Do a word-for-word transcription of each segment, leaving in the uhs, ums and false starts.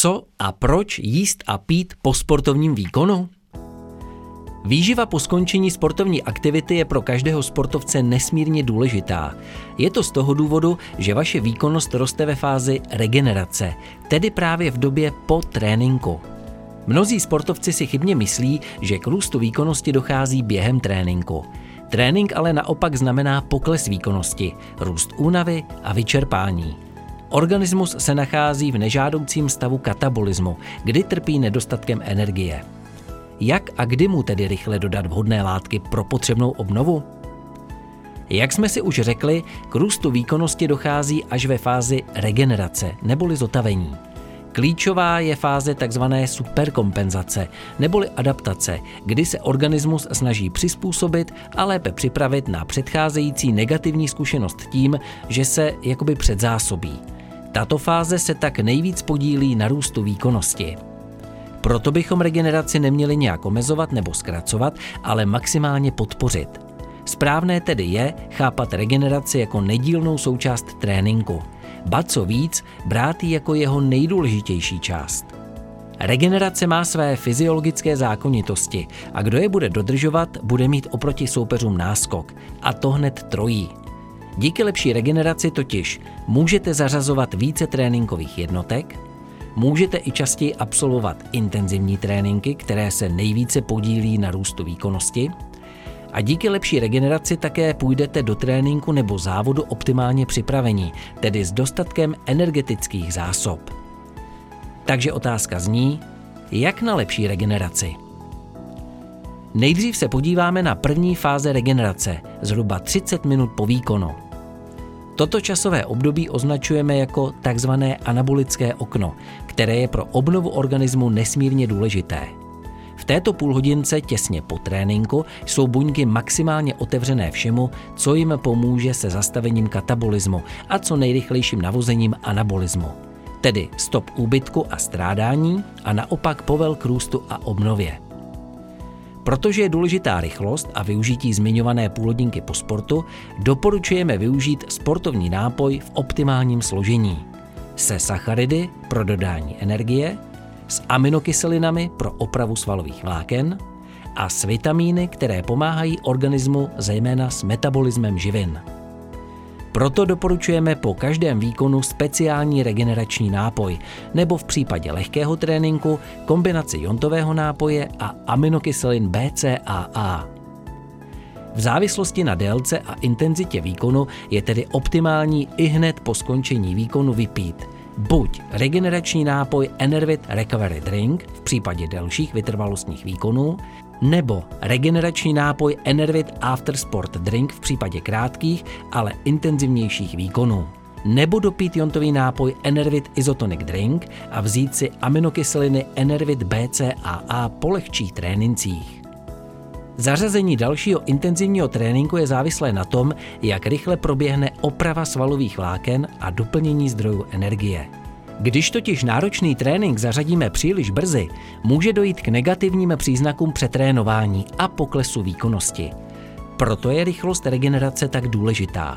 Co a proč jíst a pít po sportovním výkonu? Výživa po skončení sportovní aktivity je pro každého sportovce nesmírně důležitá. Je to z toho důvodu, že vaše výkonnost roste ve fázi regenerace, tedy právě v době po tréninku. Mnozí sportovci si chybně myslí, že k růstu výkonnosti dochází během tréninku. Trénink ale naopak znamená pokles výkonnosti, růst únavy a vyčerpání. Organismus se nachází v nežádoucím stavu katabolismu, kdy trpí nedostatkem energie. Jak a kdy mu tedy rychle dodat vhodné látky pro potřebnou obnovu? Jak jsme si už řekli, k růstu výkonnosti dochází až ve fázi regenerace neboli zotavení. Klíčová je fáze tzv. Superkompenzace neboli adaptace, kdy se organismus snaží přizpůsobit a lépe připravit na předcházející negativní zkušenost tím, že se jakoby předzásobí. Tato fáze se tak nejvíc podílí na růstu výkonnosti. Proto bychom regeneraci neměli nějak omezovat nebo zkracovat, ale maximálně podpořit. Správné tedy je chápat regeneraci jako nedílnou součást tréninku. Ba co víc, brát ji jako jeho nejdůležitější část. Regenerace má své fyziologické zákonitosti a kdo je bude dodržovat, bude mít oproti soupeřům náskok. A to hned trojí. Díky lepší regeneraci totiž můžete zařazovat více tréninkových jednotek, můžete i častěji absolvovat intenzivní tréninky, které se nejvíce podílí na růstu výkonnosti, a díky lepší regeneraci také půjdete do tréninku nebo závodu optimálně připravení, tedy s dostatkem energetických zásob. Takže otázka zní, jak na lepší regeneraci? Nejdřív se podíváme na první fáze regenerace, zhruba třicet minut po výkonu. Toto časové období označujeme jako takzvané anabolické okno, které je pro obnovu organismu nesmírně důležité. V této půlhodince těsně po tréninku jsou buňky maximálně otevřené všemu, co jim pomůže se zastavením katabolismu a co nejrychlejším navozením anabolismu. Tedy stop úbytku a strádání a naopak povel k růstu a obnově. Protože je důležitá rychlost a využití zmiňované půlhodinky po sportu, doporučujeme využít sportovní nápoj v optimálním složení. Se sacharidy pro dodání energie, s aminokyselinami pro opravu svalových vláken a s vitamíny, které pomáhají organismu zejména s metabolismem živin. Proto doporučujeme po každém výkonu speciální regenerační nápoj nebo v případě lehkého tréninku kombinaci jontového nápoje a aminokyselin B C A A. V závislosti na délce a intenzitě výkonu je tedy optimální ihned po skončení výkonu vypít buď regenerační nápoj Enervit Recovery Drink v případě delších vytrvalostních výkonů, nebo regenerační nápoj Enervit After Sport Drink v případě krátkých, ale intenzivnějších výkonů. Nebo dopít jontový nápoj Enervit Isotonic Drink a vzít si aminokyseliny Enervit B C A A po lehčích trénincích. Zařazení dalšího intenzivního tréninku je závislé na tom, jak rychle proběhne oprava svalových vláken a doplnění zdrojů energie. Když totiž náročný trénink zařadíme příliš brzy, může dojít k negativním příznakům přetrénování a poklesu výkonnosti. Proto je rychlost regenerace tak důležitá.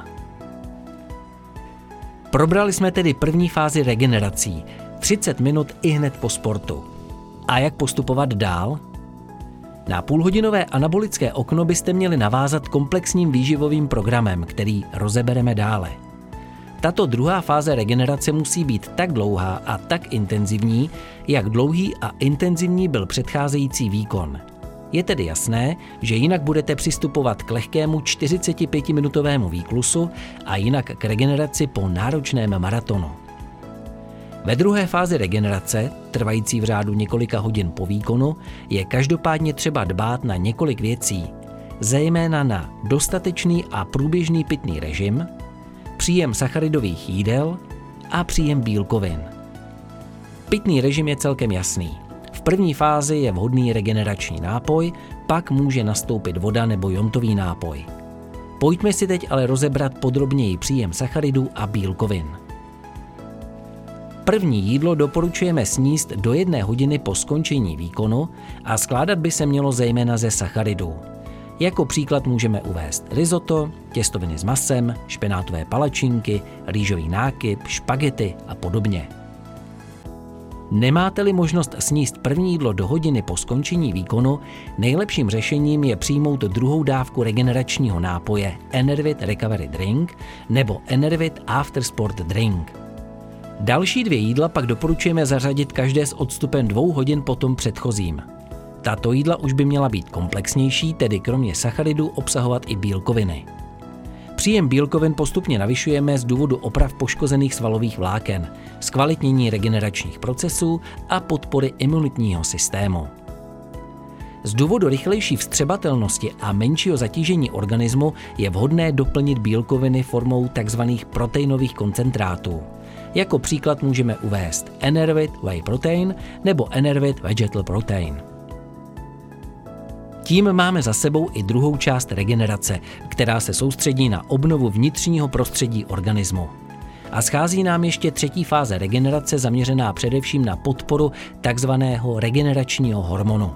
Probrali jsme tedy první fázi regenerací, třicet minut ihned po sportu. A jak postupovat dál? Na půlhodinové anabolické okno byste měli navázat komplexním výživovým programem, který rozebereme dále. Tato druhá fáze regenerace musí být tak dlouhá a tak intenzivní, jak dlouhý a intenzivní byl předcházející výkon. Je tedy jasné, že jinak budete přistupovat k lehkému čtyřicetipětiminutovému výklusu a jinak k regeneraci po náročném maratonu. Ve druhé fázi regenerace, trvající v řádu několika hodin po výkonu, je každopádně třeba dbát na několik věcí, zejména na dostatečný a průběžný pitný režim, příjem sacharidových jídel a příjem bílkovin. Pitný režim je celkem jasný. V první fázi je vhodný regenerační nápoj, pak může nastoupit voda nebo jontový nápoj. Pojďme si teď ale rozebrat podrobněji příjem sacharidů a bílkovin. První jídlo doporučujeme sníst do jedné hodiny po skončení výkonu a skládat by se mělo zejména ze sacharidů. Jako příklad můžeme uvést risotto, těstoviny s masem, špenátové palačinky, rýžový nákyp, špagety a podobně. Nemáte-li možnost sníst první jídlo do hodiny po skončení výkonu, nejlepším řešením je přijmout druhou dávku regeneračního nápoje Enervit Recovery Drink nebo Enervit After Sport Drink. Další dvě jídla pak doporučujeme zařadit každé s odstupem dvou hodin po tom předchozím. Tato jídla už by měla být komplexnější, tedy kromě sacharidů obsahovat i bílkoviny. Příjem bílkovin postupně navyšujeme z důvodu oprav poškozených svalových vláken, zkvalitnění regeneračních procesů a podpory imunitního systému. Z důvodu rychlejší vstřebatelnosti a menšího zatížení organismu je vhodné doplnit bílkoviny formou tzv. Proteinových koncentrátů. Jako příklad můžeme uvést Enervit Whey Protein nebo Enervit Vegetal Protein. Tím máme za sebou i druhou část regenerace, která se soustředí na obnovu vnitřního prostředí organismu. A schází nám ještě třetí fáze regenerace zaměřená především na podporu takzvaného regeneračního hormonu.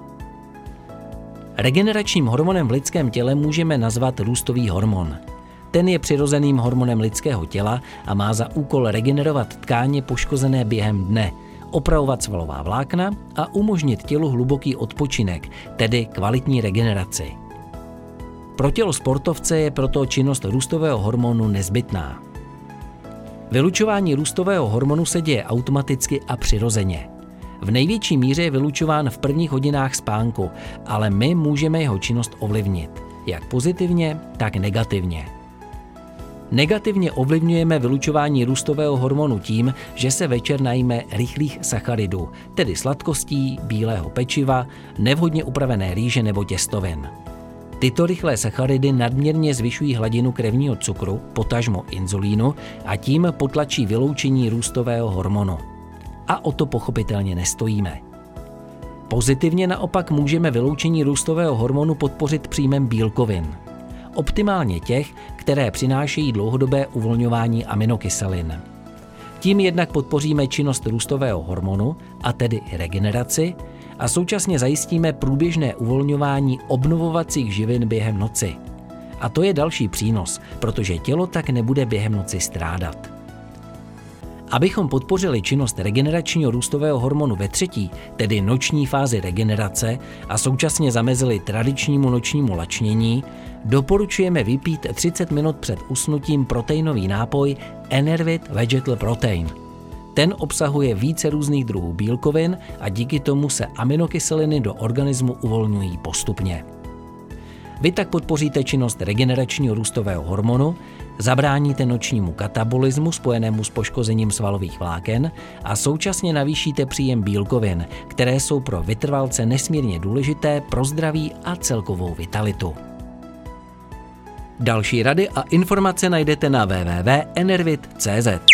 Regeneračním hormonem v lidském těle můžeme nazvat růstový hormon. Ten je přirozeným hormonem lidského těla a má za úkol regenerovat tkáně poškozené během dne, opravovat svalová vlákna a umožnit tělu hluboký odpočinek, tedy kvalitní regeneraci. Pro tělo sportovce je proto činnost růstového hormonu nezbytná. Vylučování růstového hormonu se děje automaticky a přirozeně. V největší míře je vylučován v prvních hodinách spánku, ale my můžeme jeho činnost ovlivnit, jak pozitivně, tak negativně. Negativně ovlivňujeme vylučování růstového hormonu tím, že se večer najíme rychlých sacharidů, tedy sladkostí, bílého pečiva, nevhodně upravené rýže nebo těstovin. Tyto rychlé sacharidy nadměrně zvyšují hladinu krevního cukru, potažmo inzulínu, a tím potlačí vyloučení růstového hormonu. A o to pochopitelně nestojíme. Pozitivně naopak můžeme vyloučení růstového hormonu podpořit příjmem bílkovin. Optimálně těch, které přinášejí dlouhodobé uvolňování aminokyselin. Tím jednak podpoříme činnost růstového hormonu, a tedy regeneraci, a současně zajistíme průběžné uvolňování obnovovacích živin během noci. A to je další přínos, protože tělo tak nebude během noci strádat. Abychom podpořili činnost regeneračního růstového hormonu ve třetí, tedy noční fázi regenerace, a současně zamezili tradičnímu nočnímu lačnění, doporučujeme vypít třicet minut před usnutím proteinový nápoj Enervit Vegetal Protein. Ten obsahuje více různých druhů bílkovin a díky tomu se aminokyseliny do organismu uvolňují postupně. Vy tak podpoříte činnost regeneračního růstového hormonu, zabráníte nočnímu katabolismu spojenému s poškozením svalových vláken a současně navýšíte příjem bílkovin, které jsou pro vytrvalce nesmírně důležité pro zdraví a celkovou vitalitu. Další rady a informace najdete na w w w tečka enervit tečka c z.